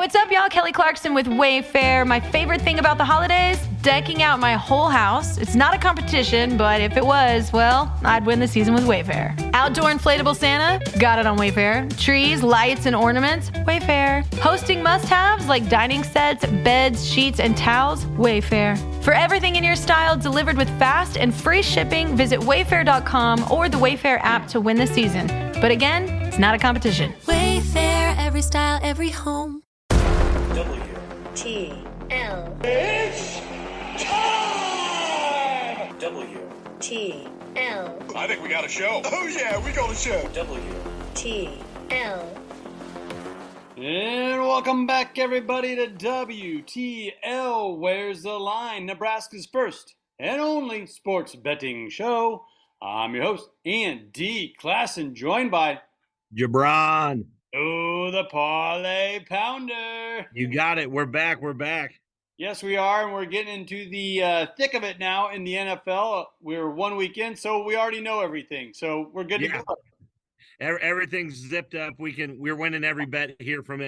What's up, y'all? Kelly Clarkson with Wayfair. My favorite thing about the holidays? Decking out my whole house. It's not a competition, but if it was, well, I'd win the season with Wayfair. Outdoor inflatable Santa? Got it on Wayfair. Trees, lights, and ornaments? Wayfair. Hosting must-haves like dining sets, beds, sheets, and towels? Wayfair. For everything in your style delivered with fast and free shipping, visit wayfair.com or the Wayfair app to win the season. But again, it's not a competition. Wayfair, every style, every home. WTL. It's time! WTL. I think we got a show. Oh yeah, we got a show. WTL. And welcome back, everybody, to WTL. Where's the Line? Nebraska's first and only sports betting show. I'm your host, Ian D. Klassen, joined by Jabron. Oh, the Parlay Pounder. You got it. We're back. Yes, we are, and we're getting into the thick of it now in the NFL. We're 1 week in, so we already know everything. So we're good to go. Everything's zipped up. We're winning every bet here from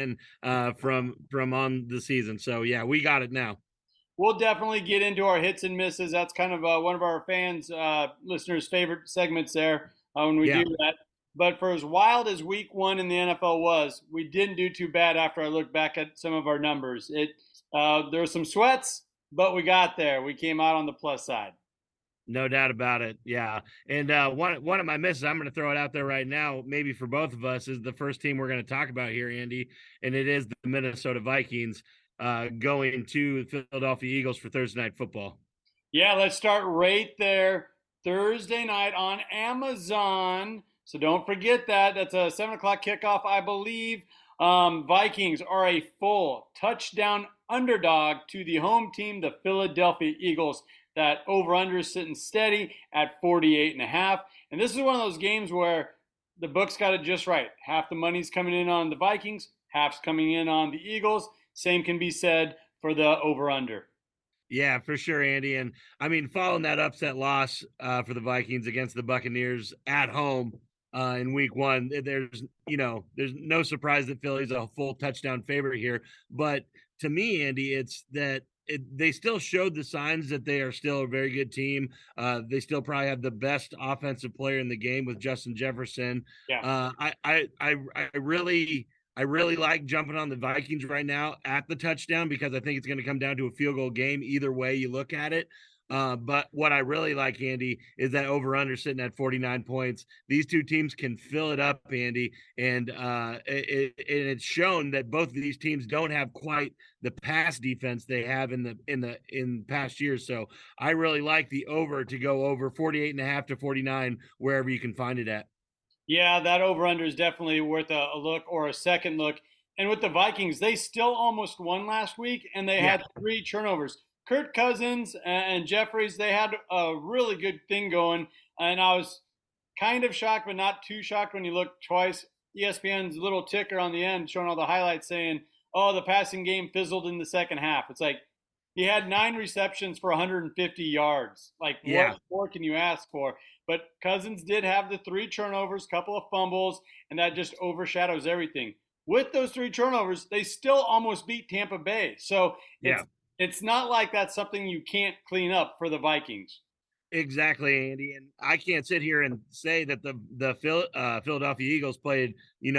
on the season. So yeah, we got it now. We'll definitely get into our hits and misses. That's kind of one of our fans, listeners' favorite segments there when we do that. But for as wild as week one in the NFL was, we didn't do too bad after I looked back at some of our numbers. There were some sweats, but we got there. We came out on the plus side. No doubt about it. Yeah. And one of my misses, I'm going to throw it out there right now, maybe for both of us, is the first team we're going to talk about here, Andy, and it is the Minnesota Vikings going to the Philadelphia Eagles for Thursday Night Football. Yeah, let's start right there. Thursday night on Amazon. So don't forget that. That's a 7 o'clock kickoff, I believe. Vikings are a full touchdown underdog to the home team, the Philadelphia Eagles. That over-under is sitting steady at 48.5. And this is one of those games where the books got it just right. Half the money's coming in on the Vikings, half's coming in on the Eagles. Same can be said for the over-under. Yeah, for sure, Andy. And, I mean, following that upset loss for the Vikings against the Buccaneers at home, in week one, there's no surprise that Philly's a full touchdown favorite here. But to me, Andy, it's that they still showed the signs that they are still a very good team. They still probably have the best offensive player in the game with Justin Jefferson. Yeah. I really like jumping on the Vikings right now at the touchdown because I think it's going to come down to a field goal game either way you look at it. But what I really like, Andy, is that over-under sitting at 49 points. These two teams can fill it up, Andy, and it's shown that both of these teams don't have quite the pass defense they have in past years. So I really like the over to go over 48.5 to 49 wherever you can find it at. Yeah, that over-under is definitely worth a look or a second look. And with the Vikings, they still almost won last week, and they had 3 turnovers. Kirk Cousins and Jeffries, they had a really good thing going. And I was kind of shocked, but not too shocked when you look twice. ESPN's little ticker on the end showing all the highlights saying, oh, the passing game fizzled in the second half. It's like he had 9 receptions for 150 yards. Like, what more can you ask for? But Cousins did have the 3 turnovers, couple of fumbles, and that just overshadows everything. With those 3 turnovers, they still almost beat Tampa Bay. So it's not like that's something you can't clean up for the Vikings. Exactly, Andy. And I can't sit here and say that the Philadelphia Eagles played,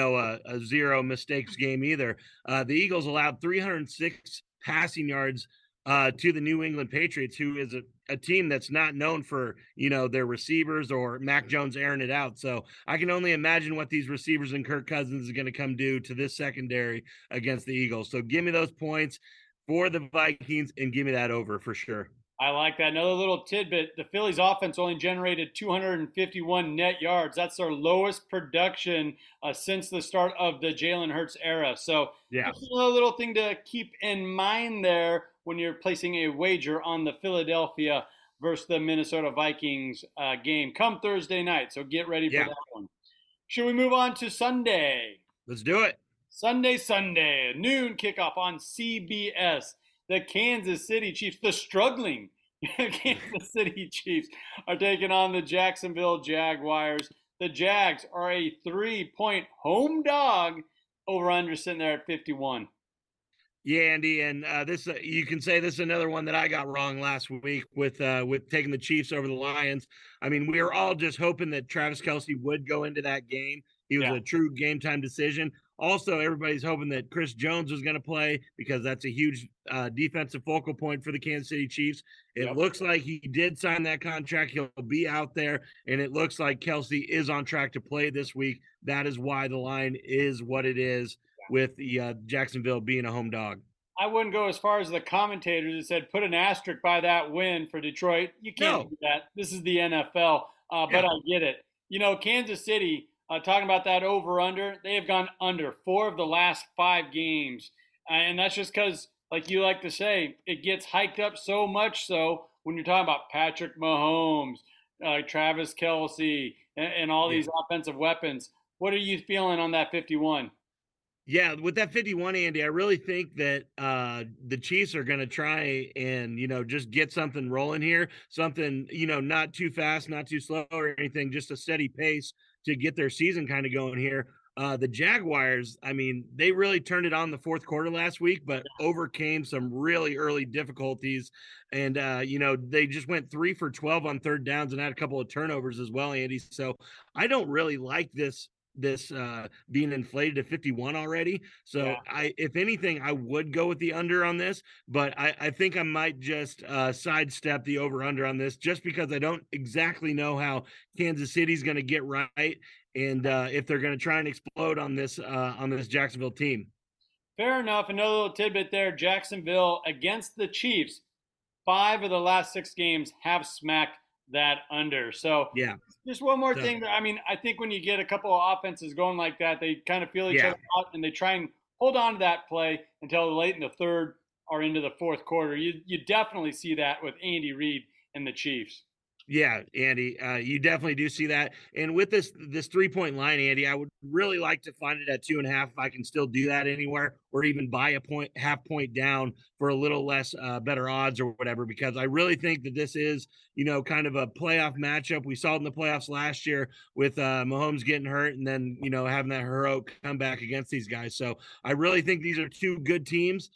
a zero mistakes game either. The Eagles allowed 306 passing yards to the New England Patriots, who is a team that's not known for, their receivers or Mac Jones airing it out. So I can only imagine what these receivers and Kirk Cousins is going to come do to this secondary against the Eagles. So give me those points for the Vikings and give me that over for sure. I like that. Another little tidbit, the Phillies offense only generated 251 net yards. That's their lowest production since the start of the Jalen Hurts era. So just another little thing to keep in mind there when you're placing a wager on the Philadelphia versus the Minnesota Vikings game come Thursday night. So get ready for that one. Should we move on to Sunday? Let's do it. Sunday, noon kickoff on CBS. The Kansas City Chiefs, the struggling Kansas City Chiefs, are taking on the Jacksonville Jaguars. The Jags are a 3-point home dog. Over-under sitting there at 51. Yeah, Andy, and this you can say this is another one that I got wrong last week with taking the Chiefs over the Lions. I mean, we were all just hoping that Travis Kelce would go into that game. He was Yeah. a true game time decision. Also, everybody's hoping that Chris Jones was going to play because that's a huge defensive focal point for the Kansas City Chiefs. It Yep. looks like he did sign that contract. He'll be out there, and it looks like Kelce is on track to play this week. That is why the line is what it is with the Jacksonville being a home dog. I wouldn't go as far as the commentators that said put an asterisk by that win for Detroit. You can't do that. This is the NFL, but I get it. Kansas City, talking about that over-under, they have gone under 4 of the last 5 games. And that's just because, like you like to say, it gets hiked up so much so when you're talking about Patrick Mahomes, Travis Kelce, and all these offensive weapons. What are you feeling on that 51? Yeah, with that 51, Andy, I really think that the Chiefs are going to try and, just get something rolling here. Something, not too fast, not too slow or anything, just a steady pace to get their season kind of going here. The Jaguars, I mean, they really turned it on the fourth quarter last week, but overcame some really early difficulties. And, they just went 3 for 12 on third downs and had a couple of turnovers as well, Andy. So I don't really like this being inflated to 51 already. So if anything, I would go with the under on this, but I think I might just sidestep the over under on this just because I don't exactly know how Kansas City's going to get right. And if they're going to try and explode on this Jacksonville team. Fair enough. Another little tidbit there. Jacksonville against the Chiefs, 5 of the last 6 games have smacked that under. So yeah, just one more thing. I mean, I think when you get a couple of offenses going like that, they kind of feel each other out and they try and hold on to that play until late in the third or into the fourth quarter. You definitely see that with Andy Reid and the Chiefs. Yeah, Andy, you definitely do see that. And with this 3-point line, Andy, I would really like to find it at 2.5 if I can still do that anywhere, or even buy a half point down for a little less better odds or whatever, because I really think that this is, kind of a playoff matchup. We saw it in the playoffs last year with Mahomes getting hurt and then, having that heroic comeback against these guys. So I really think these are 2 good teams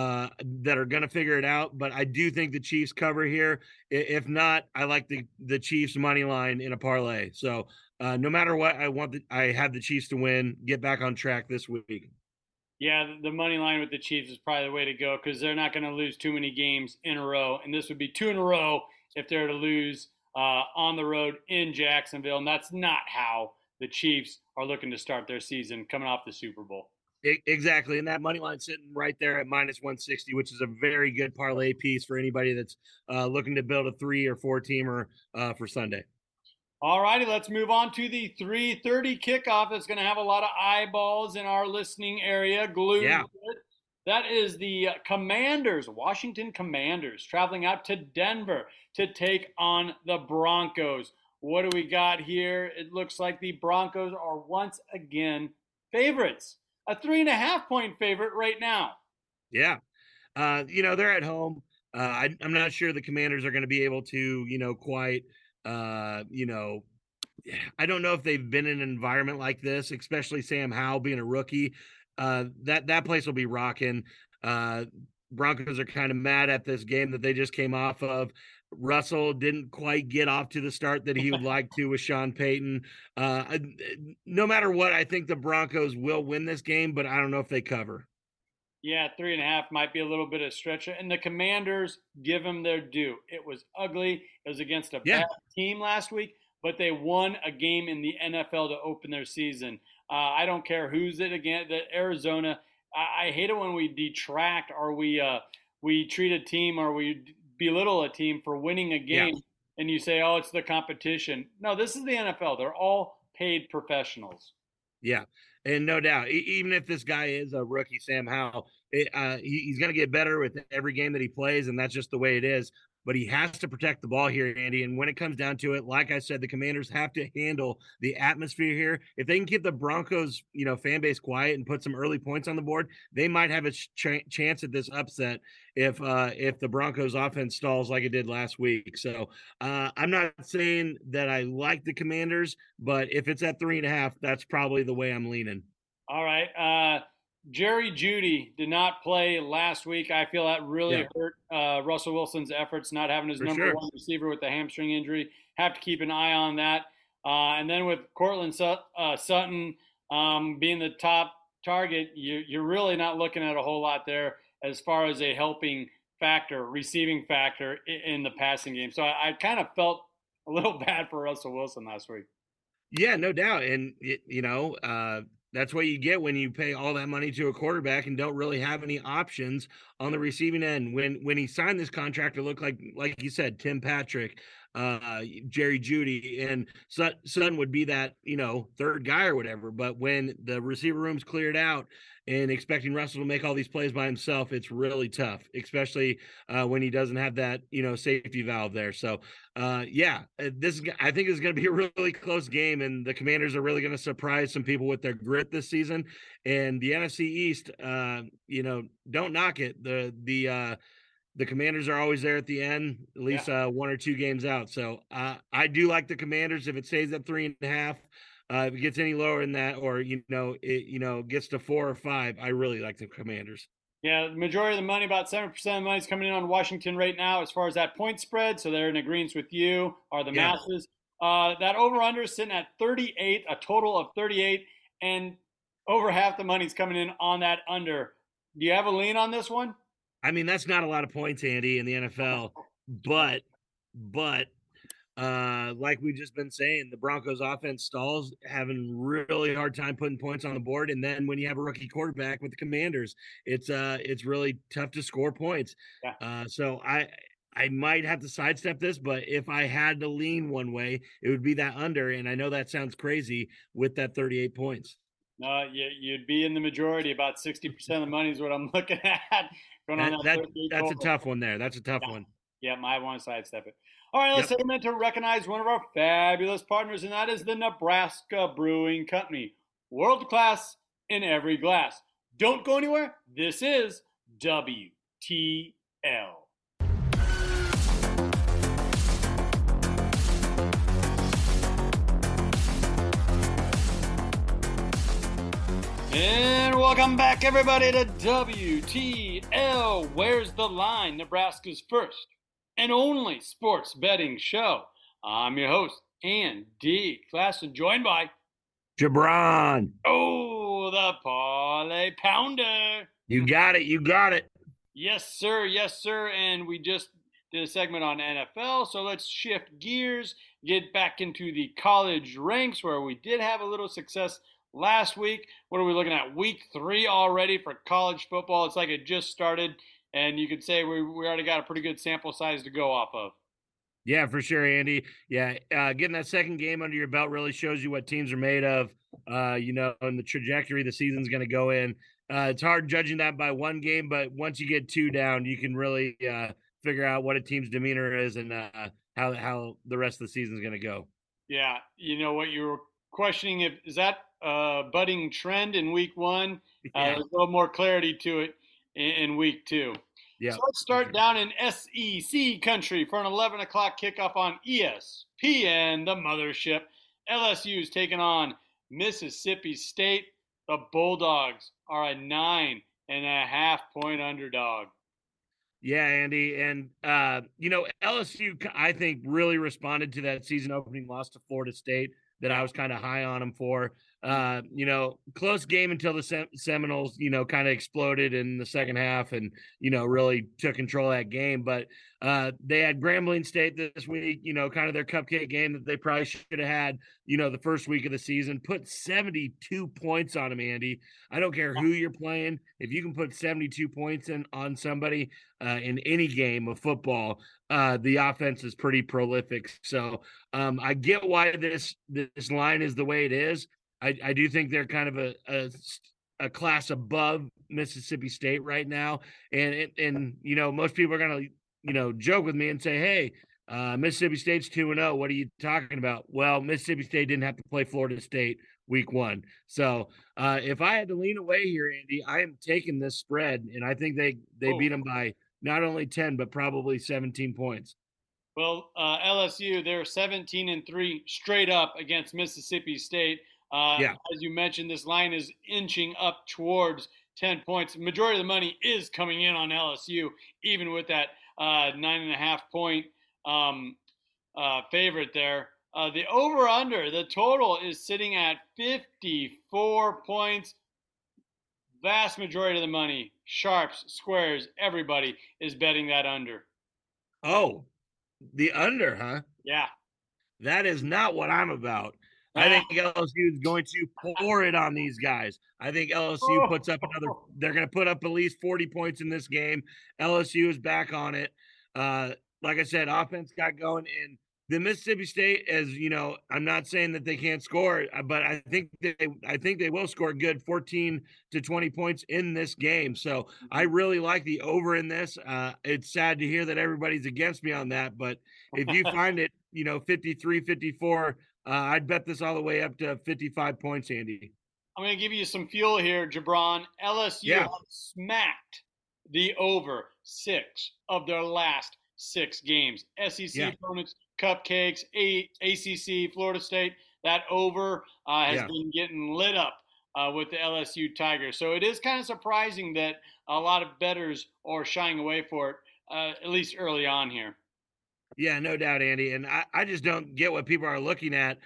that are going to figure it out. But I do think the Chiefs cover here. If not, I like the Chiefs money line in a parlay. So no matter what, I have the Chiefs to win, get back on track this week. Yeah, the money line with the Chiefs is probably the way to go because they're not going to lose too many games in a row. And this would be 2 in a row if they're to lose on the road in Jacksonville. And that's not how the Chiefs are looking to start their season coming off the Super Bowl. Exactly. And that money line sitting right there at -160, which is a very good parlay piece for anybody that's looking to build a 3 or 4 teamer for Sunday. All righty, let's move on to the 3:30 kickoff. That's going to have a lot of eyeballs in our listening area glued. Yeah. That is the Commanders, Washington Commanders, traveling out to Denver to take on the Broncos. What do we got here? It looks like the Broncos are once again favorites. A 3.5-point favorite right now. Yeah. They're at home. I'm not sure the Commanders are going to be able to, quite, I don't know if they've been in an environment like this, especially Sam Howell being a rookie. That place will be rocking. Broncos are kind of mad at this game that they just came off of. Russell didn't quite get off to the start that he would like to with Sean Payton. No matter what, I think the Broncos will win this game, but I don't know if they cover. Yeah, 3.5 might be a little bit of stretch. And the Commanders, give them their due. It was ugly. It was against a bad team last week, but they won a game in the NFL to open their season. I don't care who's it against. Arizona. I hate it when we detract or we treat a team or we belittle a team for winning a game and you say, oh, it's the competition. No, this is the NFL. They're all paid professionals. Yeah, and no doubt, even if this guy is a rookie, Sam Howell, he's going to get better with every game that he plays, and that's just the way it is. But he has to protect the ball here, Andy. And when it comes down to it, like I said, the Commanders have to handle the atmosphere here. If they can keep the Broncos, fan base quiet and put some early points on the board, they might have a chance at this upset if the Broncos offense stalls like it did last week. So I'm not saying that I like the Commanders, but if it's at 3.5, that's probably the way I'm leaning. All right. Jerry Jeudy did not play last week. I feel that really Yeah. hurt Russell Wilson's efforts, not having his For number sure. one receiver with the hamstring injury. Have to keep an eye on that. And then with Cortland Sutton being the top target, you're really not looking at a whole lot there as far as a helping factor, receiving factor in the passing game. So I kind of felt a little bad for Russell Wilson last week. Yeah, no doubt. And, that's what you get when you pay all that money to a quarterback and don't really have any options on the receiving end. When he signed this contract, it looked like you said, Tim Patrick, Jerry Jeudy, and Sutton would be that, third guy or whatever. But when the receiver room's cleared out and expecting Russell to make all these plays by himself, it's really tough, especially when he doesn't have that, safety valve there. So, I think this is going to be a really close game, and the Commanders are really going to surprise some people with their grit this season. And the NFC East, don't knock it. The Commanders are always there at the end, at least 1 or 2 games out. So I do like the Commanders if it stays at 3.5. If it gets any lower than that, or gets to 4 or 5, I really like the Commanders. Yeah, the majority of the money, about 7% of the money, is coming in on Washington right now as far as that point spread. So they're in agreement with you, or the masses. That over-under is sitting at 38, a total of 38, and over half the money's coming in on that under. Do you have a lean on this one? I mean, that's not a lot of points, Andy, in the NFL, but like we've just been saying, the Broncos offense stalls, having really hard time putting points on the board. And then when you have a rookie quarterback with the Commanders, it's really tough to score points. Yeah. So I might have to sidestep this, but if I had to lean one way, it would be that under. And I know that sounds crazy with that 38 points. No, you'd be in the majority. About 60% of the money is what I'm looking at. That's a tough one there. That's a tough one. Yeah, I want to sidestep it. All right, let's take a minute to recognize one of our fabulous partners, and that is the Nebraska Brewing Company. World class in every glass. Don't go anywhere. This is WTL. And welcome back, everybody, to WTL. Where's the Line? Nebraska's first and only sports betting show. I'm your host, Andy Klassen, joined by Jabron. Oh, the Parlay Pounder. You got it. Yes, sir. And we just did a segment on NFL, so let's shift gears, get back into the college ranks where we did have a little success last week. What are we looking at? Week 3 already for college football. It's like it just started, and you could say we already got a pretty good sample size to go off of. Yeah, for sure, Andy. Yeah, getting that second game under your belt really shows you what teams are made of, and the trajectory the season's going to go in. It's hard judging that by one game, but once you get 2 down, you can really figure out what a team's demeanor is and how the rest of the season's going to go. Yeah, you know what you were questioning, is that budding trend in week 1? There's a little more clarity to it in week 2. Yeah. So let's start down in SEC country for an 11 o'clock kickoff on ESPN, the mothership. LSU is taking on Mississippi State. The Bulldogs are a 9.5 point underdog. Yeah, Andy. And, LSU, I think, really responded to that season opening loss to Florida State that I was kind of high on them for. Close game until the Seminoles, kind of exploded in the second half and, really took control of that game. But they had Grambling State this week, kind of their cupcake game that they probably should have had, the first week of the season. Put 72 points on them, Andy. I don't care who you're playing. If you can put 72 points on somebody in any game of football, the offense is pretty prolific. So I get why this line is the way it is. I do think they're kind of a class above Mississippi State right now. And most people are going to, joke with me and say, hey, Mississippi State's 2-0. What are you talking about? Well, Mississippi State didn't have to play Florida State week 1. So if I had to lean away here, Andy, I am taking this spread. And I think they beat them by not only 10, but probably 17 points. Well, LSU, they're 17-3 straight up against Mississippi State. As you mentioned, this line is inching up towards 10 points. Majority of the money is coming in on LSU, even with that 9.5 point favorite there. The over-under, the total is sitting at 54 points. Vast majority of the money, sharps, squares, everybody is betting that under. Oh, the under, huh? Yeah. That is not what I'm about. I think LSU is going to pour it on these guys. I think LSU puts up they're going to put up at least 40 points in this game. LSU is back on it. Like I said, offense got going in the Mississippi State. As you know, I'm not saying that they can't score, but I think they will score good 14 to 20 points in this game. So I really like the over in this. It's sad to hear that everybody's against me on that, but if you find it, 53, 54, I'd bet this all the way up to 55 points, Andy. I'm going to give you some fuel here, Jabron. LSU smacked the over 6 of their last 6 games. SEC opponents, cupcakes, ACC, Florida State, that over has been getting lit up with the LSU Tigers. So it is kind of surprising that a lot of bettors are shying away for it, at least early on here. Yeah, no doubt, Andy. And I just don't get what people are looking at.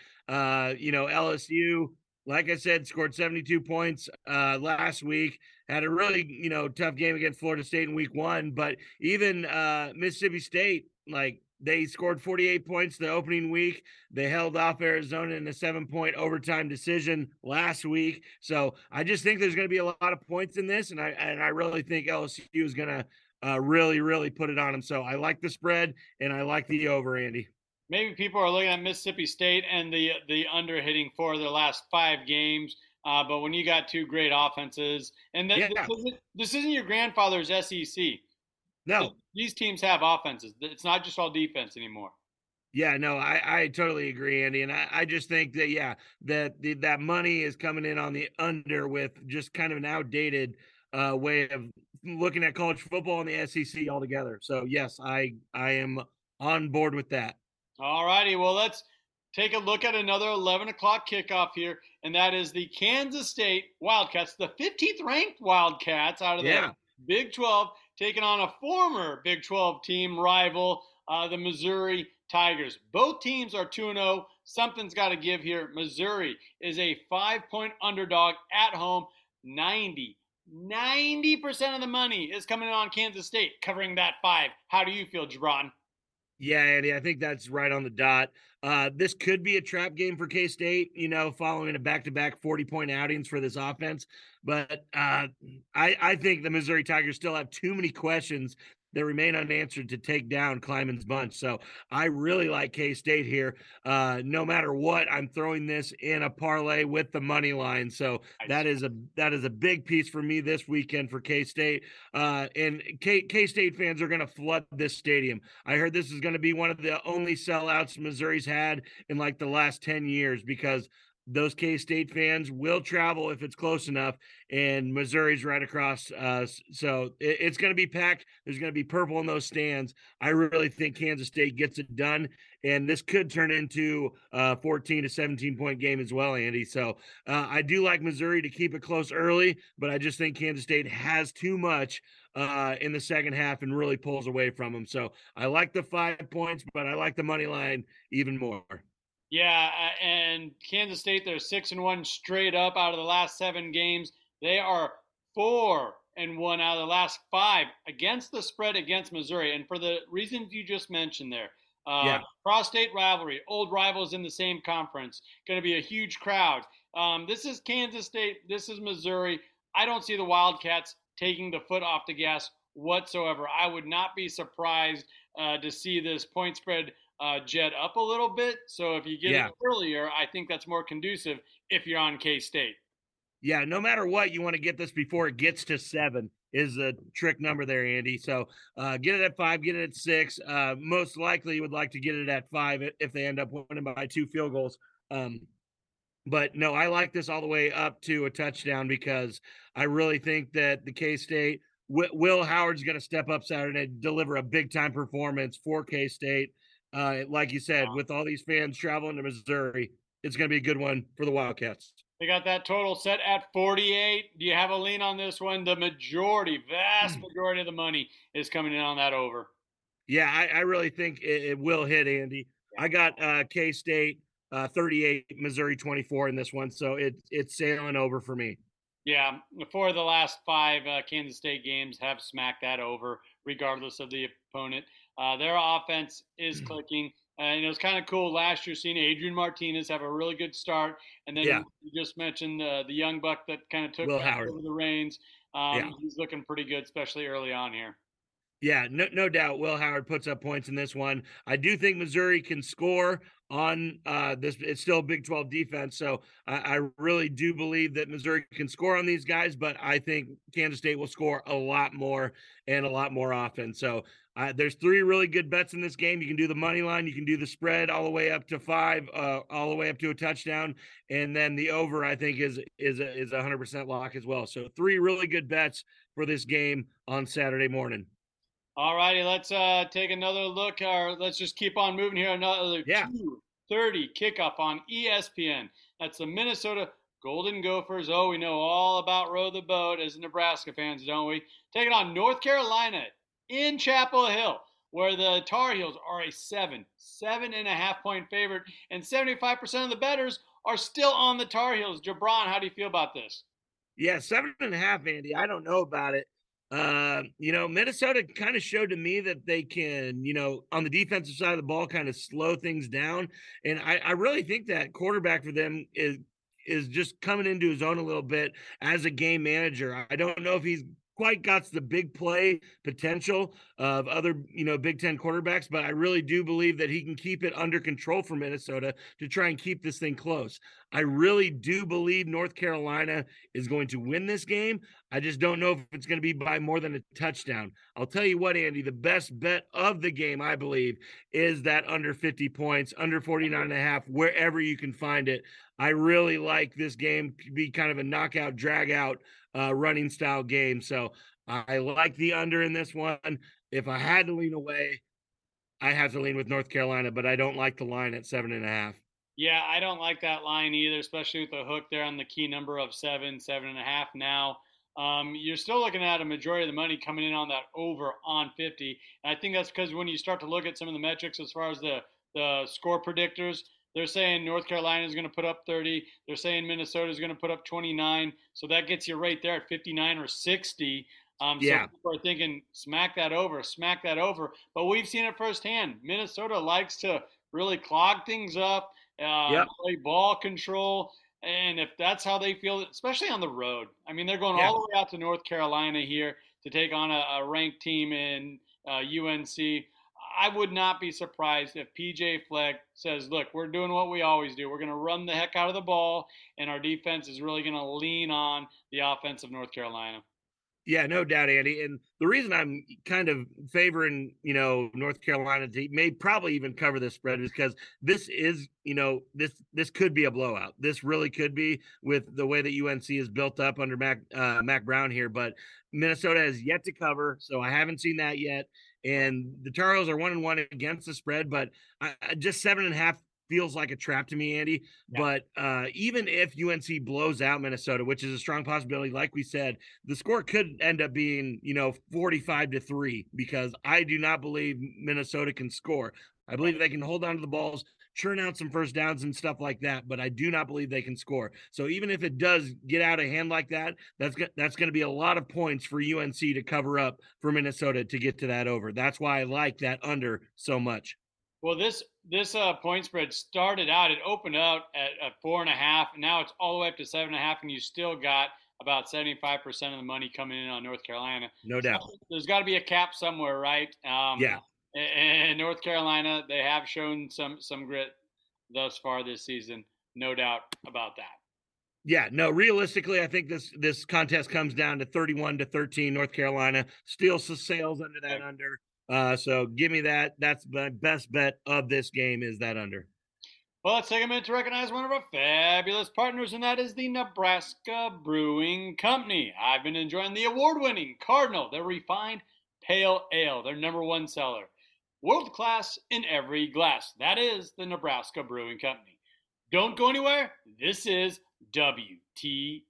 LSU, like I said, scored 72 points last week, had a really, tough game against Florida State in week 1. But even Mississippi State, they scored 48 points the opening week. They held off Arizona in a 7-point overtime decision last week. So I just think there's going to be a lot of points in this. And I really think LSU is going to really, really put it on them. So I like the spread and I like the over, Andy. Maybe people are looking at Mississippi State and the under hitting 4 of their last 5 games. But when you got 2 great offenses, and this isn't your grandfather's SEC. No. These teams have offenses. It's not just all defense anymore. Yeah, no, I totally agree, Andy. And I just think that, that money is coming in on the under with just kind of an outdated way of looking at college football and the SEC altogether. So yes, I am on board with that. All righty. Well, let's take a look at another 11 o'clock kickoff here, and that is the Kansas State Wildcats, the 15th ranked Wildcats out of the Big 12, taking on a former Big 12 team rival, the Missouri Tigers. Both teams are 2-0. Something's got to give here. Missouri is a 5-point underdog at home. 90% of the money is coming in on Kansas State, covering that 5. How do you feel, Jabron? Yeah, Andy, I think that's right on the dot. This could be a trap game for K-State, following a back-to-back 40-point outings for this offense. But I think the Missouri Tigers still have too many questions that remain unanswered to take down Kleiman's bunch. So I really like K-State here. No matter what, I'm throwing this in a parlay with the money line. So that is a big piece for me this weekend for K-State. And K-State fans are going to flood this stadium. I heard this is going to be one of the only sellouts Missouri's had in the last 10 years, because those K-State fans will travel if it's close enough, and Missouri's right across. So it's going to be packed. There's going to be purple in those stands. I really think Kansas State gets it done, and this could turn into a 14 to 17-point game as well, Andy. So I do like Missouri to keep it close early, but I just think Kansas State has too much in the second half and really pulls away from them. So I like the 5 points, but I like the money line even more. Yeah, and Kansas State, they're 6-1 straight up out of the last 7 games. They are 4-1 out of the last 5 against the spread against Missouri. And for the reasons you just mentioned there, cross-state rivalry, old rivals in the same conference, going to be a huge crowd. This is Kansas State. This is Missouri. I don't see the Wildcats taking the foot off the gas whatsoever. I would not be surprised to see this point spread jet up a little bit. So if you get it earlier, I think that's more conducive if you're on K-State. Yeah, no matter what, you want to get this before it gets to 7 is the trick number there, Andy. So get it at 5, get it at 6. Most likely you would like to get it at 5 if they end up winning by 2 field goals. But no, I like this all the way up to a touchdown, because I really think that the K-State, Will Howard's going to step up Saturday and deliver a big-time performance for K-State. Like you said, with all these fans traveling to Missouri, it's going to be a good one for the Wildcats. They got that total set at 48. Do you have a lean on this one? The vast majority of the money is coming in on that over. Yeah, I really think it will hit, Andy. I got K-State 38, Missouri 24 in this one, so it's sailing over for me. Yeah, 4 of the last 5 Kansas State games have smacked that over, regardless of the opponent. Their offense is clicking. And it was kind of cool last year seeing Adrian Martinez have a really good start. And then you just mentioned the young buck that kind of took Will Howard over the reins. He's looking pretty good, especially early on here. Yeah, no doubt. Will Howard puts up points in this one. I do think Missouri can score on this. It's still a Big 12 defense, so I really do believe that Missouri can score on these guys. But I think Kansas State will score a lot more and a lot more often. So there's 3 really good bets in this game. You can do the money line, you can do the spread all the way up to 5, all the way up to a touchdown, and then the over I think is a 100% lock as well. So 3 really good bets for this game on Saturday morning. All righty, let's take another look, or let's just keep on moving here. Another 2:30 kickoff on ESPN. That's the Minnesota Golden Gophers. Oh, we know all about row the boat as Nebraska fans, don't we? Taking on North Carolina in Chapel Hill, where the Tar Heels are a 7.5 point favorite, and 75% of the bettors are still on the Tar Heels. Jabron, how do you feel about this? Yeah, 7.5, Andy. I don't know about it. Minnesota kind of showed to me that they can, on the defensive side of the ball, kind of slow things down. And I really think that quarterback for them is just coming into his own a little bit as a game manager. I don't know if he's quite got the big play potential of other, Big Ten quarterbacks, but I really do believe that he can keep it under control for Minnesota to try and keep this thing close. I really do believe North Carolina is going to win this game. I just don't know if it's going to be by more than a touchdown. I'll tell you what, Andy, the best bet of the game, I believe, is that under 50 points, under 49.5, wherever you can find it. I really like this game to be kind of a knockout, drag out running style game. So I like the under in this one. If I had to lean away, I have to lean with North Carolina, but I don't like the line at 7.5. Yeah, I don't like that line either, especially with the hook there on the key number of 7.5 now. You're still looking at a majority of the money coming in on that over on 50. And I think that's because when you start to look at some of the metrics as far as the score predictors, they're saying North Carolina is going to put up 30. They're saying Minnesota is going to put up 29. So that gets you right there at 59 or 60. So people are thinking, smack that over. But we've seen it firsthand. Minnesota likes to really clog things up, play ball control. And if that's how they feel, especially on the road, I mean, they're going all the way out to North Carolina here to take on a ranked team in UNC. I would not be surprised if PJ Fleck says, look, we're doing what we always do. We're going to run the heck out of the ball, and our defense is really going to lean on the offense of North Carolina. Yeah, no doubt, Andy. And the reason I'm kind of favoring, North Carolina to may probably even cover this spread is because this is, this could be a blowout. This really could be with the way that UNC is built up under Mac Brown here. But Minnesota has yet to cover, so I haven't seen that yet. And the Tar Heels are 1-1 against the spread, but just 7.5 feels like a trap to me, Andy. Yeah. But even if UNC blows out Minnesota, which is a strong possibility, like we said, the score could end up being, 45-3, because I do not believe Minnesota can score. I believe they can hold on to the balls, churn out some first downs and stuff like that, but I do not believe they can score. So even if it does get out of hand like that, that's going to be a lot of points for UNC to cover up for Minnesota to get to that over. That's why I like that under so much. Well, this point spread started out, it opened out at 4.5, and now it's all the way up to 7.5, and you still got about 75% of the money coming in on North Carolina. No doubt. So there's got to be a cap somewhere, right? And North Carolina, they have shown some grit thus far this season, no doubt about that. Yeah, no, realistically, I think this contest comes down to 31-13. North Carolina still sails under that under. So give me that. That's my best bet of this game is that under. Well, let's take a minute to recognize one of our fabulous partners, and that is the Nebraska Brewing Company. I've been enjoying the award-winning Cardinal, their refined pale ale, their #1 seller. World class in every glass. That is the Nebraska Brewing Company. Don't go anywhere. This is WTL.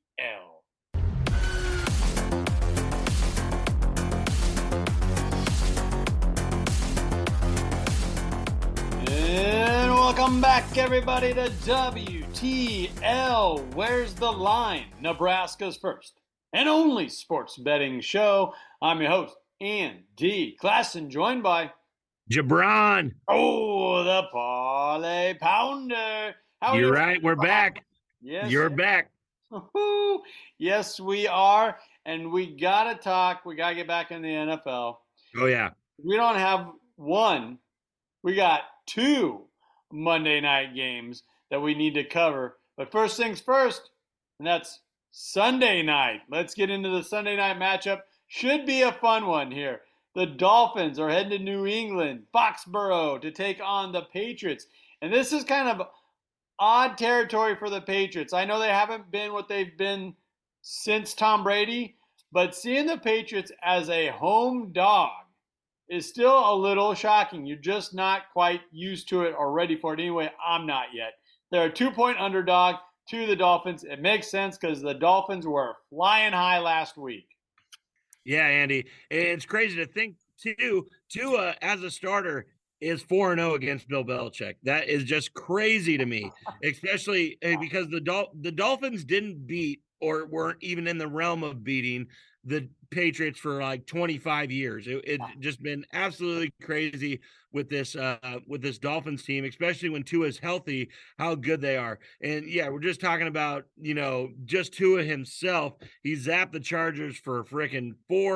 And welcome back, everybody, to WTL. Where's the line? Nebraska's first and only sports betting show. I'm your host, Andy Klassen, joined by Jabron. Oh, the Parlay Pounder. You're right. We're back. Yes. You're back. Yes, we are. And we got to talk. We got to get back in the NFL. Oh, yeah. We don't have one. We got two Monday night games that we need to cover. But first things first, and that's Sunday night. Let's get into the Sunday night matchup. Should be a fun one here. The Dolphins are heading to New England, Foxborough, to take on the Patriots. And this is kind of odd territory for the Patriots. I know they haven't been what they've been since Tom Brady, but seeing the Patriots as a home dog is still a little shocking. You're just not quite used to it or ready for it. Anyway, I'm not yet. They're a 2-point underdog to the Dolphins. It makes sense because the Dolphins were flying high last week. Yeah, Andy. It's crazy to think, too, Tua, as a starter, is 4-0 against Bill Belichick. That is just crazy to me, especially because the Dolphins didn't beat or weren't even in the realm of beating the Patriots for like 25 years. It's just been absolutely crazy with this Dolphins team, especially when Tua's healthy, how good they are. And yeah, we're just talking about, just Tua himself. He zapped the Chargers for freaking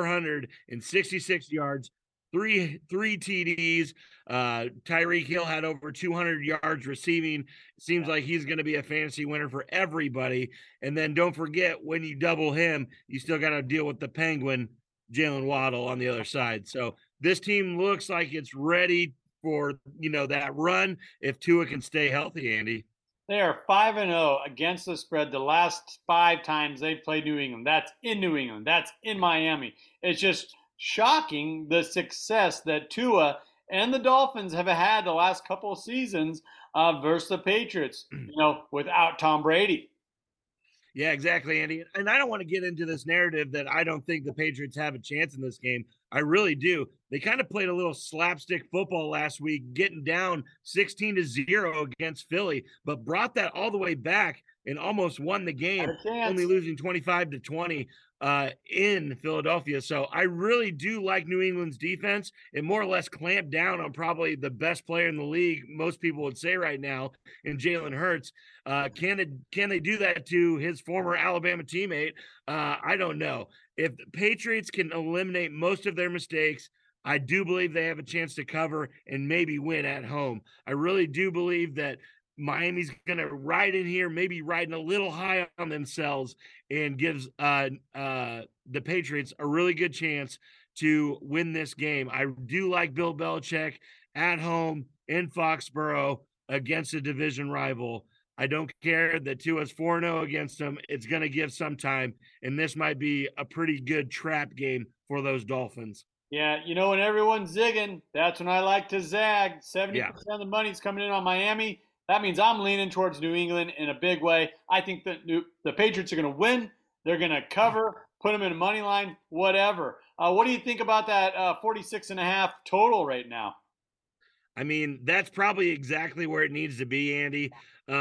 466 yards, three TDs. Tyreek Hill had over 200 yards receiving. Seems like he's going to be a fantasy winner for everybody. And then don't forget, when you double him, you still got to deal with the Penguin, Jalen Waddle, on the other side. So this team looks like it's ready for, that run if Tua can stay healthy, Andy. They are 5-0 against the spread the last 5 times they've played New England. That's in New England. That's in Miami. It's just shocking the success that Tua and the Dolphins have had the last couple of seasons versus the Patriots, without Tom Brady. Yeah, exactly, Andy. And I don't want to get into this narrative that I don't think the Patriots have a chance in this game. I really do. They kind of played a little slapstick football last week, getting down 16-0 against Philly, but brought that all the way back and almost won the game, only losing 25-20 in Philadelphia. So I really do like New England's defense. It more or less clamped down on probably the best player in the league, most people would say right now, in Jalen Hurts. Can they do that to his former Alabama teammate? I don't know. If the Patriots can eliminate most of their mistakes, I do believe they have a chance to cover and maybe win at home. I really do believe that Miami's going to ride in here, maybe riding a little high on themselves, and gives the Patriots a really good chance to win this game. I do like Bill Belichick at home in Foxborough against a division rival. I don't care that Tua's 4-0 against them. It's going to give some time, and this might be a pretty good trap game for those Dolphins. Yeah, when everyone's zigging, that's when I like to zag. 70% of the money's coming in on Miami. That means I'm leaning towards New England in a big way. I think that the Patriots are going to win. They're going to cover, put them in a money line, whatever. What do you think about that 46.5 total right now? I mean, that's probably exactly where it needs to be, Andy.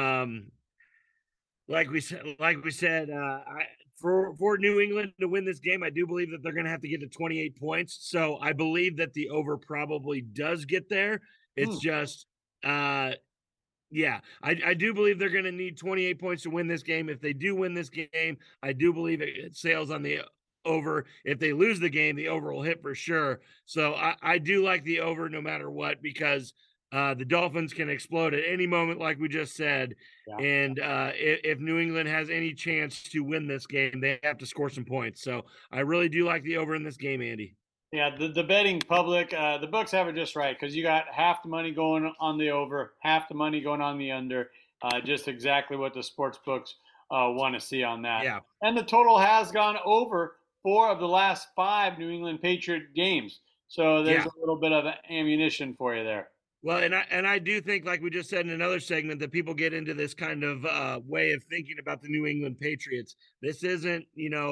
Like we said, for New England to win this game, I do believe that they're going to have to get to 28 points. So I believe that the over probably does get there. It's just, I do believe they're going to need 28 points to win this game. If they do win this game, I do believe it sails on the over. If they lose the game, the over will hit for sure. So I do like the over no matter what, because the Dolphins can explode at any moment, like we just said. Yeah. And if New England has any chance to win this game, they have to score some points. So I really do like the over in this game, Andy. Yeah, the betting public, the books have it just right, because you got half the money going on the over, half the money going on the under. Just exactly what the sports books want to see on that. Yeah. And the total has gone over 4 of the last 5 New England Patriot games. So there's a little bit of ammunition for you there. Well, and I do think, like we just said in another segment, that people get into this kind of way of thinking about the New England Patriots. This isn't,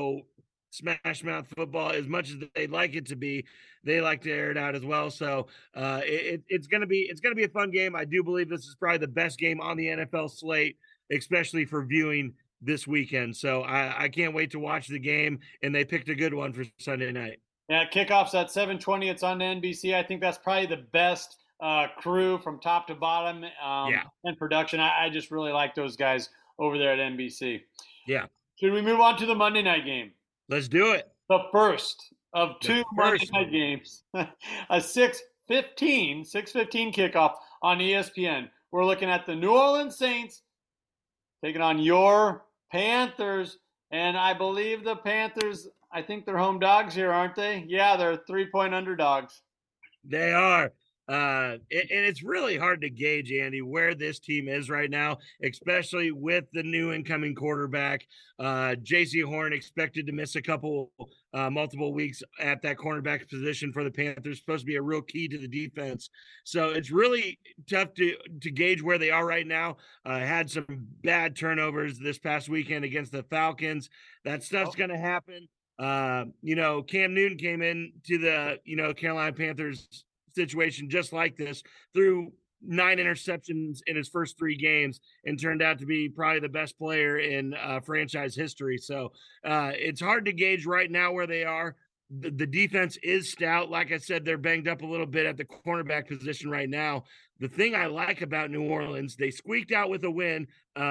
smash mouth football as much as they'd like it to be. They like to air it out as well. So it's gonna be a fun game. I do believe this is probably the best game on the NFL slate, especially for viewing this weekend. So I can't wait to watch the game. And they picked a good one for Sunday night. Yeah, kickoff's at 7:20. It's on NBC. I think that's probably the best crew from top to bottom and production. I just really like those guys over there at NBC. Yeah. Should we move on to the Monday night game? Let's do it. The first of two Monday night games. A 6:15 kickoff on ESPN. We're looking at the New Orleans Saints taking on your Panthers. And I believe the Panthers, I think they're home dogs here, aren't they? Yeah, they're 3-point underdogs. They are. And it's really hard to gauge, Andy, where this team is right now, especially with the new incoming quarterback. J.C. Horn expected to miss multiple weeks at that cornerback position for the Panthers. Supposed to be a real key to the defense. So it's really tough to gauge where they are right now. Had some bad turnovers this past weekend against the Falcons. That stuff's going to happen. Cam Newton came in to the, Carolina Panthers situation just like this, threw 9 interceptions in his first 3 games and turned out to be probably the best player in franchise history. So it's hard to gauge right now where they are. The defense is stout. Like I said, they're banged up a little bit at the cornerback position right now. The thing I like about New Orleans, they squeaked out with a win,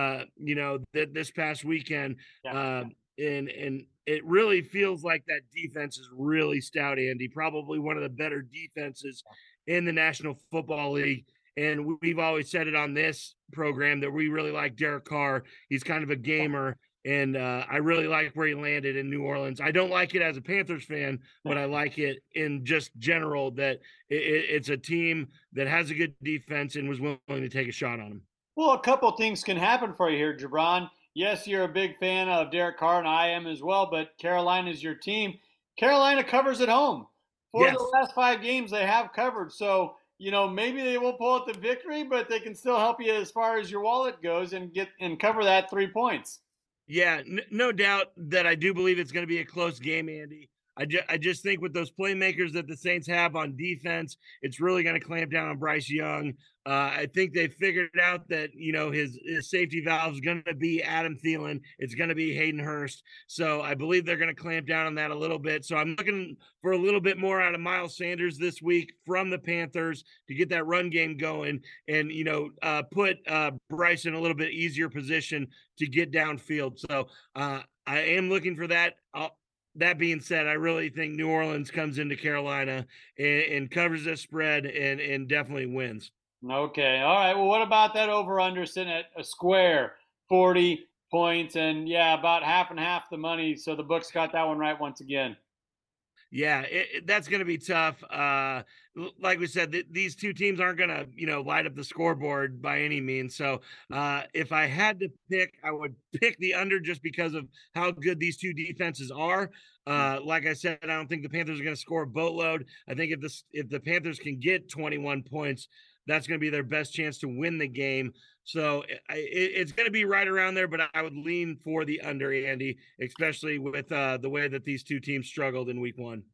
this past weekend. Yeah. And it really feels like that defense is really stout, Andy. Probably one of the better defenses in the National Football League. And we've always said it on this program that we really like Derek Carr. He's kind of a gamer, and I really like where he landed in New Orleans. I don't like it as a Panthers fan, but I like it in just general that it's a team that has a good defense and was willing to take a shot on him. Well, a couple things can happen for you here, Jabron. Yes, you're a big fan of Derek Carr, and I am as well, but Carolina's your team. Carolina covers at home. For the last 5 games, they have covered. So, maybe they won't pull out the victory, but they can still help you as far as your wallet goes and cover that 3 points. Yeah, no doubt that I do believe it's going to be a close game, Andy. I just think with those playmakers that the Saints have on defense, it's really going to clamp down on Bryce Young. I think they figured out that, his safety valve is going to be Adam Thielen. It's going to be Hayden Hurst. So I believe they're going to clamp down on that a little bit. So I'm looking for a little bit more out of Miles Sanders this week from the Panthers to get that run game going and, put Bryce in a little bit easier position to get downfield. So I am looking for that. That being said, I really think New Orleans comes into Carolina and covers this spread and definitely wins. Okay. All right. Well, what about that over-under sitting at a square, 40 points, and about half and half the money. So the books got that one right once again. Yeah, that's going to be tough. Like we said, these two teams aren't going to, light up the scoreboard by any means. So if I had to pick, I would pick the under just because of how good these two defenses are. Like I said, I don't think the Panthers are going to score a boatload. I think if the Panthers can get 21 points, that's going to be their best chance to win the game. So it's going to be right around there, but I would lean for the under, Andy, especially with the way that these two teams struggled in week 1.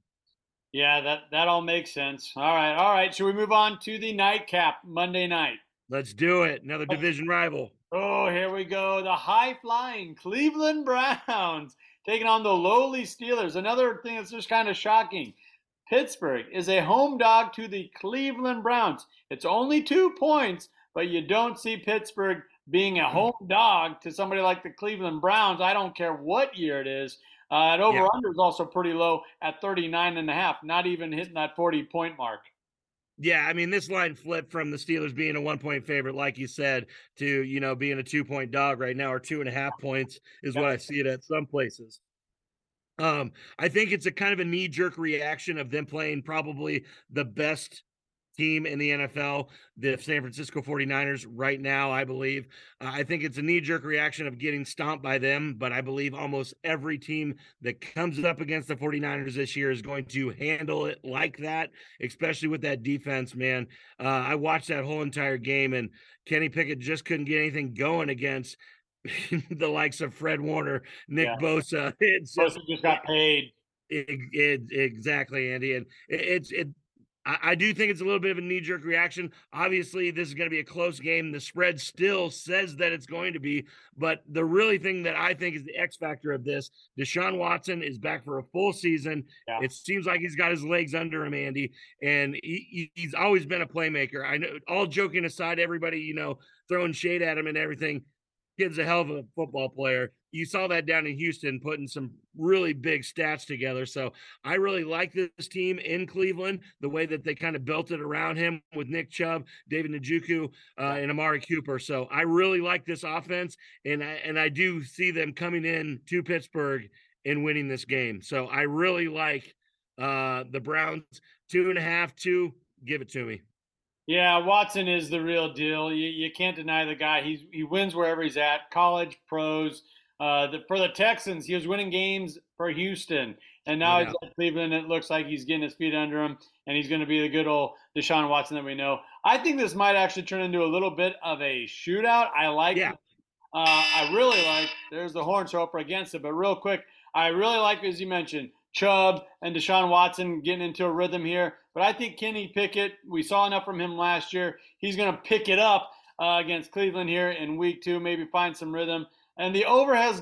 Yeah, that all makes sense. All right. Should we move on to the nightcap Monday night? Let's do it. Another division rival. Oh, here we go. The high-flying Cleveland Browns taking on the lowly Steelers. Another thing that's just kind of shocking. Pittsburgh is a home dog to the Cleveland Browns. It's only 2 points, but you don't see Pittsburgh being a home dog to somebody like the Cleveland Browns. I don't care what year it is. And over-under is also pretty low at 39.5, not even hitting that 40-point mark. Yeah, I mean, this line flipped from the Steelers being a 1-point favorite, like you said, to, being a 2-point dog right now, or 2.5 points is what I see it at some places. I think it's a kind of a knee-jerk reaction of them playing probably the best team in the NFL, the San Francisco 49ers right now, I believe. I think it's a knee-jerk reaction of getting stomped by them, but I believe almost every team that comes up against the 49ers this year is going to handle it like that, especially with that defense, man. I watched that whole entire game, and Kenny Pickett just couldn't get anything going against the likes of Fred Warner, Nick Bosa. It's Bosa just got paid. Exactly, Andy. And I do think it's a little bit of a knee-jerk reaction. Obviously, this is going to be a close game. The spread still says that it's going to be, but the really thing that I think is the X factor of this, Deshaun Watson is back for a full season. Yeah. It seems like he's got his legs under him, Andy, and he's always been a playmaker. I know, all joking aside, everybody, throwing shade at him and everything, kid's a hell of a football player. You saw that down in Houston, putting some really big stats together. So I really like this team in Cleveland, the way that they kind of built it around him with Nick Chubb, David Njoku, and Amari Cooper. So I really like this offense, and I do see them coming in to Pittsburgh and winning this game. So I really like the Browns 2.5, 2. Give it to me. Yeah, Watson is the real deal. You can't deny the guy. He wins wherever he's at, college, pros. For the Texans, he was winning games for Houston, and now he's at Cleveland. It looks like he's getting his feet under him, and he's going to be the good old Deshaun Watson that we know. I think this might actually turn into a little bit of a shootout. I like it. I really like – there's the horn chopper against it, but real quick, I really like, as you mentioned, Chubb and Deshaun Watson getting into a rhythm here. But I think Kenny Pickett, we saw enough from him last year. He's going to pick it up against Cleveland here in week 2, maybe find some rhythm. And the over has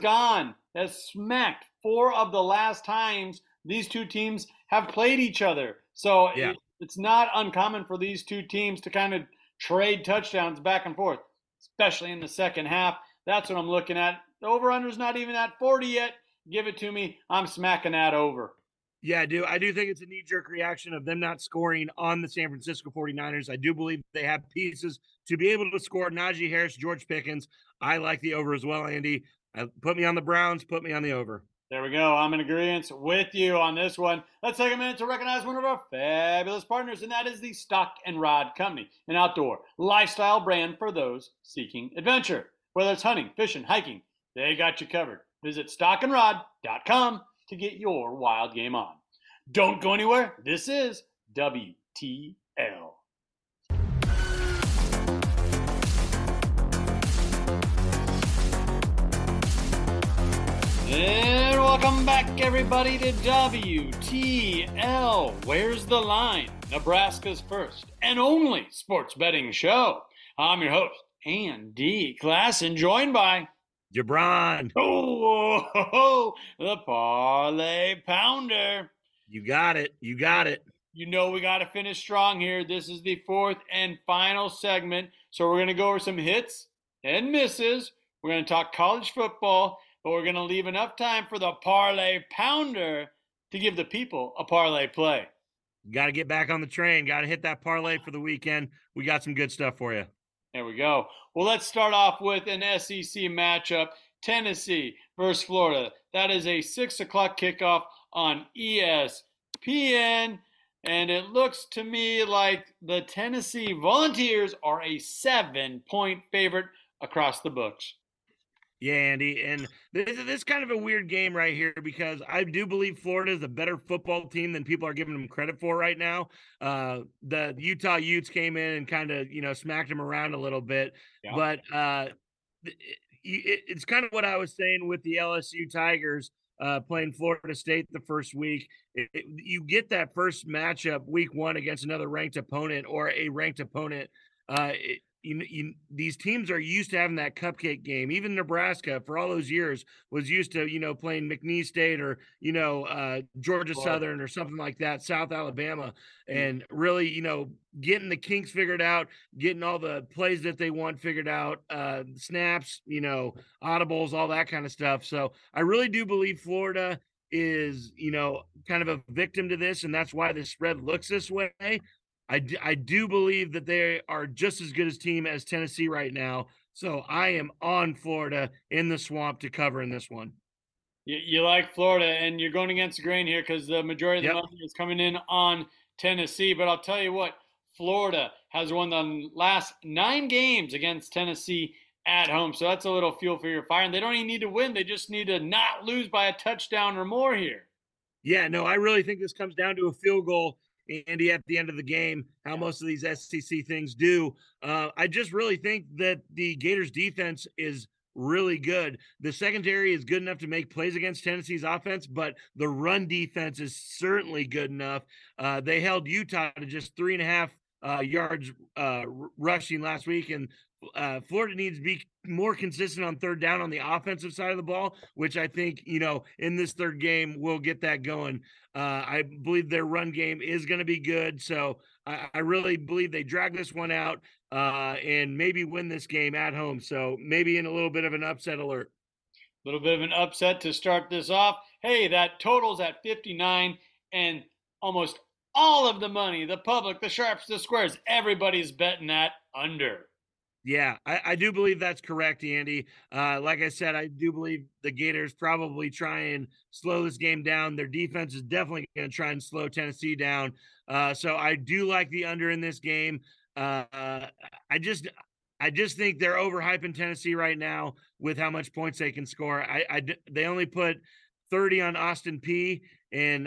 smacked 4 of the last times these two teams have played each other. So it's not uncommon for these two teams to kind of trade touchdowns back and forth, especially in the second half. That's what I'm looking at. The over-under's not even at 40 yet. Give it to me. I'm smacking that over. Yeah, I do. I do think it's a knee-jerk reaction of them not scoring on the San Francisco 49ers. I do believe they have pieces to be able to score. Najee Harris, George Pickens. I like the over as well, Andy. Put me on the Browns. Put me on the over. There we go. I'm in agreement with you on this one. Let's take a minute to recognize one of our fabulous partners, and that is the Stock and Rod Company, an outdoor lifestyle brand for those seeking adventure. Whether it's hunting, fishing, hiking, they got you covered. Visit stockandrod.com to get your wild game on. Don't go anywhere. This is WTL. And welcome back, everybody, to WTL. Where's the Line? Nebraska's first and only sports betting show. I'm your host, Andy Klassen, joined by Jabron. Oh, the Parlay Pounder. You got it. You got it. You know we got to finish strong here. This is the 4th and final segment. So we're going to go over some hits and misses. We're going to talk college football, but we're going to leave enough time for the Parlay Pounder to give the people a parlay play. Got to get back on the train. Got to hit that parlay for the weekend. We got some good stuff for you. There we go. Well, let's start off with an SEC matchup. Tennessee versus Florida. That is a 6 o'clock kickoff on ESPN. And it looks to me like the Tennessee Volunteers are a 7-point favorite across the books. Yeah, Andy. And this is kind of a weird game right here because I do believe Florida is a better football team than people are giving them credit for right now. The Utah Utes came in and kind of, smacked them around a little bit. Yeah. But it's kind of what I was saying with the LSU Tigers playing Florida State the first week. You get that first matchup week 1 against another ranked opponent or a ranked opponent. These teams are used to having that cupcake game. Even Nebraska, for all those years, was used to, playing McNeese State or, Georgia Southern or something like that, South Alabama, and really, getting the kinks figured out, getting all the plays that they want figured out, snaps, audibles, all that kind of stuff. So I really do believe Florida is, kind of a victim to this, and that's why the spread looks this way. I do believe that they are just as good a team as Tennessee right now. So I am on Florida in the swamp to cover in this one. You like Florida, and you're going against the grain here because the majority of the money is coming in on Tennessee. But I'll tell you what, Florida has won the last 9 games against Tennessee at home. So that's a little fuel for your fire. And they don't even need to win. They just need to not lose by a touchdown or more here. Yeah, no, I really think this comes down to a field goal, Andy, at the end of the game, how most of these SEC things do. I just really think that the Gators defense is really good. The secondary is good enough to make plays against Tennessee's offense, but the run defense is certainly good enough. They held Utah to just 3.5 yards rushing last week, and Florida needs to be more consistent on third down on the offensive side of the ball, which I think, in this third game, we'll get that going. I believe their run game is going to be good. So I really believe they drag this one out and maybe win this game at home. So maybe in a little bit of an upset alert. A little bit of an upset to start this off. Hey, that total's at 59, and almost all of the money, the public, the sharps, the squares, everybody's betting that under. Yeah, I do believe that's correct, Andy. Like I said, I do believe the Gators probably try and slow this game down. Their defense is definitely going to try and slow Tennessee down. So I do like the under in this game. I just think they're overhyping Tennessee right now with how much points they can score. They only put 30 on Austin Peay, and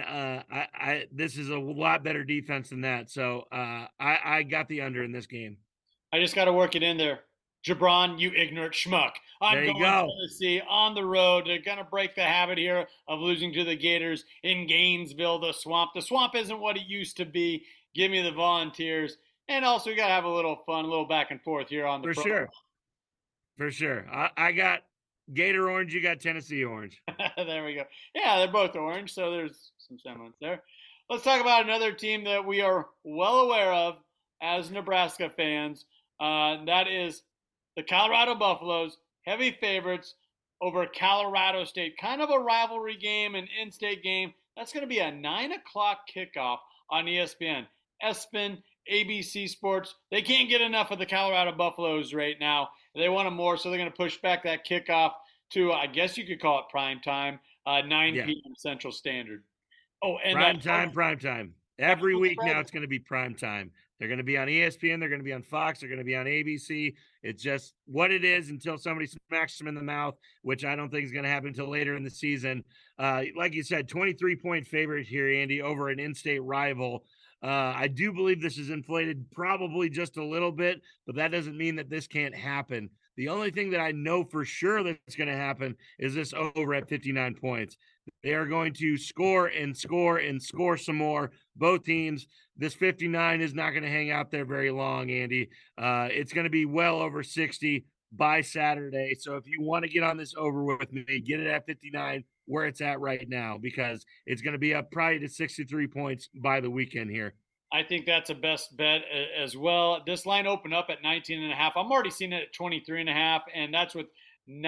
this is a lot better defense than that. So I got the under in this game. I just got to work it in there. Jabron, you ignorant schmuck. I'm going to Tennessee on the road. They're going to break the habit here of losing to the Gators in Gainesville, the Swamp. The Swamp isn't what it used to be. Give me the Volunteers. And also, we got to have a little fun, a little back and forth here on the program. For sure. I got Gator orange. You got Tennessee orange. There we go. Yeah, they're both orange, so there's some semblance there. Let's talk about another team that we are well aware of as Nebraska fans. That is the Colorado Buffaloes, heavy favorites over Colorado State. Kind of a rivalry game, an in-state game. That's going to be a 9 o'clock kickoff on ESPN. ESPN, ABC Sports, they can't get enough of the Colorado Buffaloes right now. They want them more, so they're going to push back that kickoff to, I guess you could call it prime time, 9 p.m. Central Standard. Oh, and prime time. Every week now it's going to be prime time. They're going to be on ESPN. They're going to be on Fox. They're going to be on ABC. It's just what it is until somebody smacks them in the mouth, which I don't think is going to happen until later in the season. Like you said, 23-point favorite here, Andy, over an in-state rival. I do believe this is inflated probably just a little bit, but that doesn't mean that this can't happen. The only thing that I know for sure that's going to happen is this over at 59 points. They are going to score and score and score some more. Both teams. This 59 is not going to hang out there very long, Andy. It's going to be well over 60 by Saturday. So if you want to get on this over with me, get it at 59 where it's at right now, because it's going to be up probably to 63 points by the weekend here. I think that's a best bet as well. This line opened up at 19.5. I'm already seeing it at 23.5, and that's with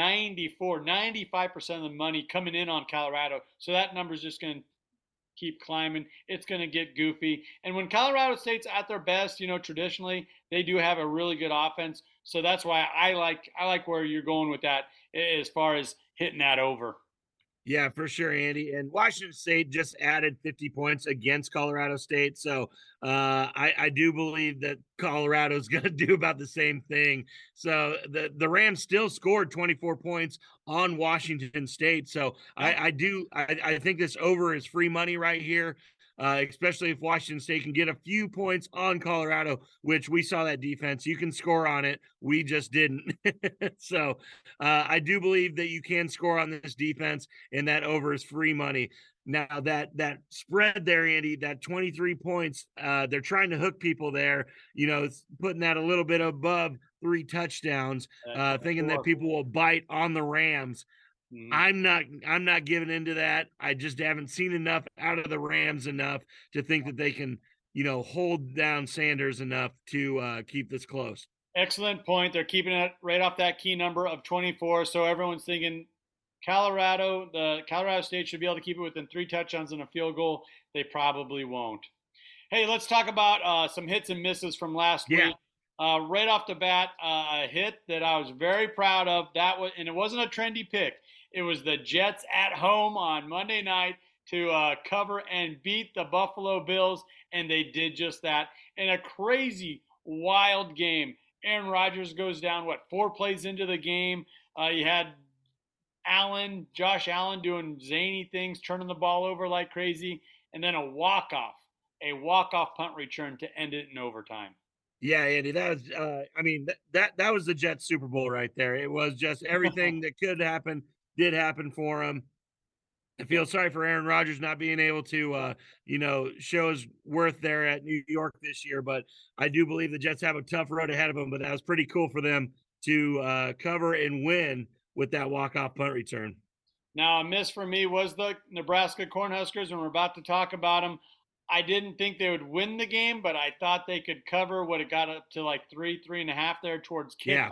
95% of the money coming in on Colorado. So that number is just going to keep climbing. It's going to get goofy. And when Colorado State's at their best, traditionally they do have a really good offense. So that's why I like where you're going with that as far as hitting that over. Yeah, for sure, Andy. And Washington State just added 50 points against Colorado State. So I do believe that Colorado's going to do about the same thing. So the Rams still scored 24 points on Washington State. So I think this over is free money right here. Especially if Washington State can get a few points on Colorado, which we saw that defense. You can score on it. We just didn't. So I do believe that you can score on this defense, and that over is free money. Now, that spread there, Andy, that 23 points, they're trying to hook people there, putting that a little bit above 3 touchdowns, thinking that people will bite on the Rams. I'm not giving into that. I just haven't seen enough out of the Rams enough to think that they can, hold down Sanders enough to keep this close. Excellent point. They're keeping it right off that key number of 24. So everyone's thinking Colorado State should be able to keep it within 3 touchdowns and a field goal. They probably won't. Hey, let's talk about some hits and misses from last week. Right off the bat, a hit that I was very proud of. And it wasn't a trendy pick. It was the Jets at home on Monday night to cover and beat the Buffalo Bills, and they did just that in a crazy, wild game. Aaron Rodgers goes down, 4 plays into the game. You had Josh Allen doing zany things, turning the ball over like crazy, and then a walk-off punt return to end it in overtime. Yeah, Andy, that was that was the Jets Super Bowl right there. It was just everything that could happen did happen for him. I feel sorry for Aaron Rodgers not being able to show his worth there at New York this year, but I do believe the Jets have a tough road ahead of them, but that was pretty cool for them to cover and win with that walk-off punt return. Now, a miss for me was the Nebraska Cornhuskers, and we're about to talk about them. I didn't think they would win the game, but I thought they could cover what it got up to 3.5 there towards kickoff.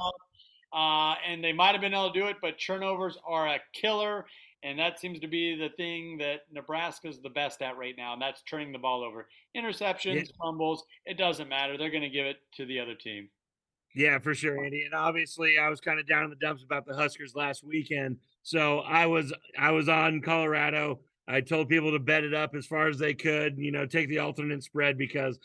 Yeah. And they might have been able to do it, but turnovers are a killer, and that seems to be the thing that Nebraska's the best at right now, and that's turning the ball over. Interceptions, fumbles, it doesn't matter. They're going to give it to the other team. Yeah, for sure, Andy. And obviously, I was kind of down in the dumps about the Huskers last weekend, so I was on Colorado. I told people to bet it up as far as they could, take the alternate spread because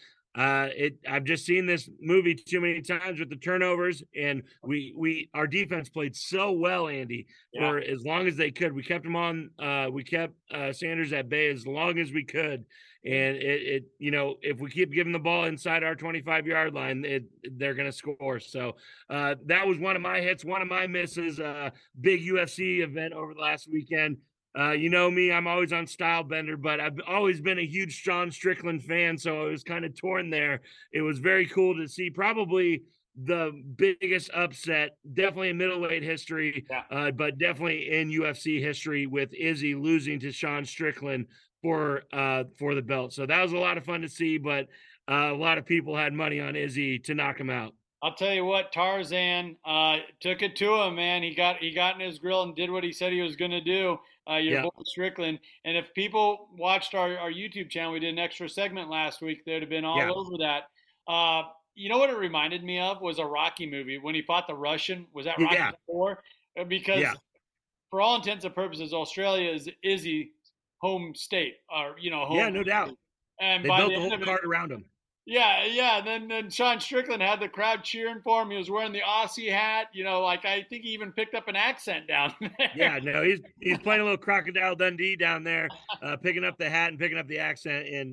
I've just seen this movie too many times with the turnovers, and our defense played so well, Andy, for as long as they could. We kept them on. We kept Sanders at bay as long as we could, and if we keep giving the ball inside our 25-yard line, they're going to score. So that was one of my hits, one of my misses. Big UFC event over the last weekend. You know me, I'm always on Style Bender, but I've always been a huge Sean Strickland fan, so I was kind of torn there. It was very cool to see probably the biggest upset, definitely in middleweight history, but definitely in UFC history with Izzy losing to Sean Strickland for the belt. So that was a lot of fun to see, but a lot of people had money on Izzy to knock him out. I'll tell you what, Tarzan took it to him, man. He got in his grill and did what he said he was going to do. Your boy Strickland. And if people watched our YouTube channel, we did an extra segment last week. They'd have been all over that. You know what it reminded me of was a Rocky movie when he fought the Russian. Was that Rocky IV? Because for all intents and purposes, Australia is Izzy's home state, or home. Yeah, no doubt. And they built the whole card around him. Yeah. Then Sean Strickland had the crowd cheering for him. He was wearing the Aussie hat. I think he even picked up an accent down there. Yeah, no, he's playing a little Crocodile Dundee down there, picking up the hat and picking up the accent. And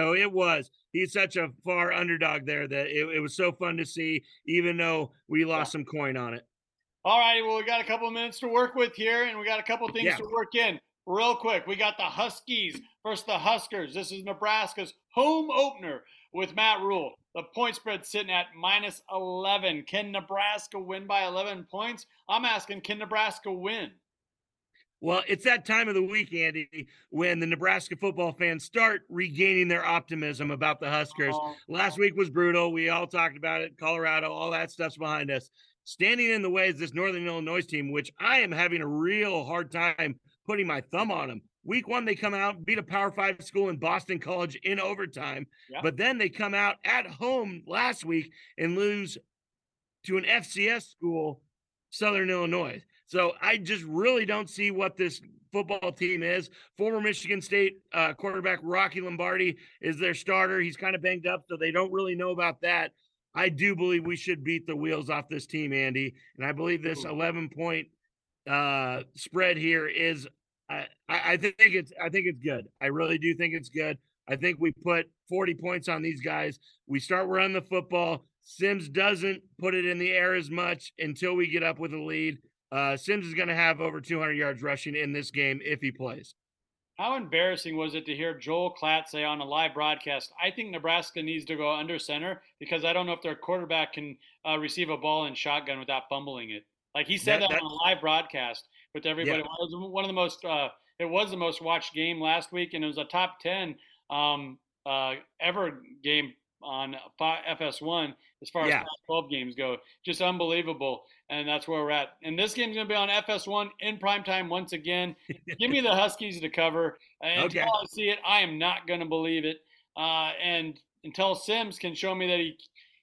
he's such a far underdog there that it was so fun to see, even though we lost some coin on it. All righty, well, we got a couple of minutes to work with here, and we got a couple of things to work in. Real quick, we got the Huskies versus the Huskers. This is Nebraska's home opener with Matt Rule. The point spread sitting at -11. Can Nebraska win by 11 points? I'm asking, can Nebraska win? Well, it's that time of the week, Andy, when the Nebraska football fans start regaining their optimism about the Huskers. Last week was brutal. We all talked about it. Colorado, all that stuff's behind us. Standing in the way is this Northern Illinois team, which I am having a real hard time putting my thumb on them. Week 1, they come out, beat a Power 5 school in Boston College in overtime. But then they come out at home last week and lose to an FCS school, Southern Illinois. So I just really don't see what this football team is. Former Michigan State quarterback Rocky Lombardi is their starter. He's kind of banged up, so they don't really know about that. I do believe we should beat the wheels off this team, Andy. And I believe this 11-point spread here is I think it's good. I really do think it's good. I think we put 40 points on these guys. We start running the football. Sims doesn't put it in the air as much until we get up with a lead. Sims is going to have over 200 yards rushing in this game if he plays. How embarrassing was it to hear Joel Klatt say on a live broadcast, I think Nebraska needs to go under center because I don't know if their quarterback can receive a ball in shotgun without fumbling it. Like he said that on a live broadcast with everybody. Yeah. It was one of the most it was the most watched game last week, and it was a top 10 ever game on FS1 as far as 12 games go. Just unbelievable, and that's where we're at. And this game's going to be on FS1 in primetime once again. Give me the Huskies to cover. Until I see it, I am not going to believe it. And until Sims can show me that he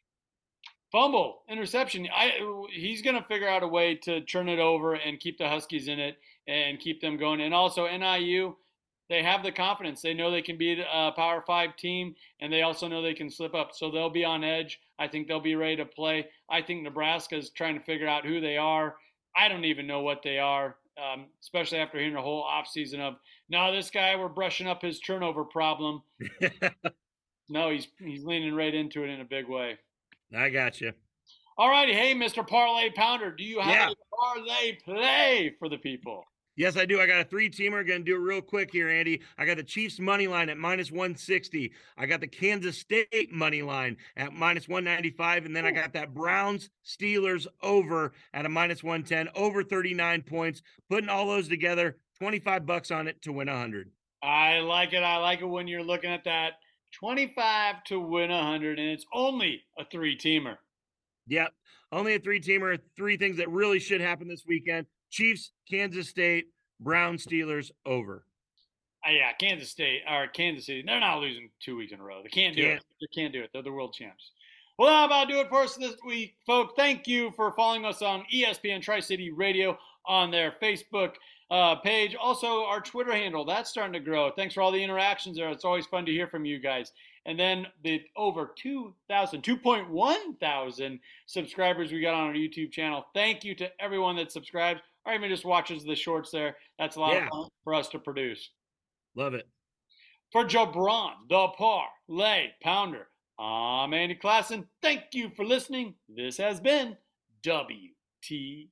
fumble, interception, he's going to figure out a way to turn it over and keep the Huskies in it and keep them going. And also NIU, they have the confidence. They know they can beat a Power 5 team, and they also know they can slip up. So they'll be on edge. I think they'll be ready to play. I think Nebraska's trying to figure out who they are. I don't even know what they are, especially after hearing the whole offseason of, no, this guy, we're brushing up his turnover problem. No, he's leaning right into it in a big way. I got you. All righty. Hey, Mr. Parlay Pounder, do you have a parlay play for the people? Yes, I do. I got a 3-teamer. Going to do it real quick here, Andy. I got the Chiefs money line at -160. I got the Kansas State money line at -195. And then I got that Browns Steelers over at a -110, over 39 points. Putting all those together, $25 on it to win 100. I like it. I like it when you're looking at that 25 to win 100, and it's only a 3-teamer. Yep. Only a 3-teamer. 3 things that really should happen this weekend. Chiefs, Kansas State, Browns, Steelers, over. Yeah, Kansas State, or Kansas City, they're not losing 2 weeks in a row. They can't do it. They can't do it. They're the world champs. Well, how about do it for us this week, folks? Thank you for following us on ESPN Tri-City Radio on their Facebook page. Also, our Twitter handle, that's starting to grow. Thanks for all the interactions there. It's always fun to hear from you guys. And then the over 2.1 thousand subscribers we got on our YouTube channel. Thank you to everyone that subscribes or even just watches the shorts there. That's a lot of fun for us to produce. Love it. For Jabron, the Parlay Pounder, I'm Andy Klassen. Thank you for listening. This has been WTL.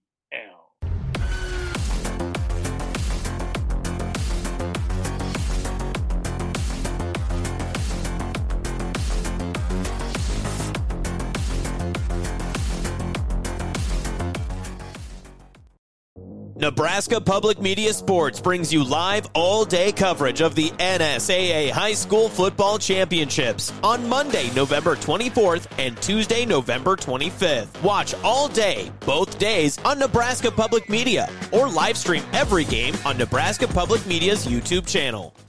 Nebraska Public Media Sports brings you live all-day coverage of the NSAA High School Football Championships on Monday, November 24th and Tuesday, November 25th. Watch all day, both days on Nebraska Public Media, or live stream every game on Nebraska Public Media's YouTube channel.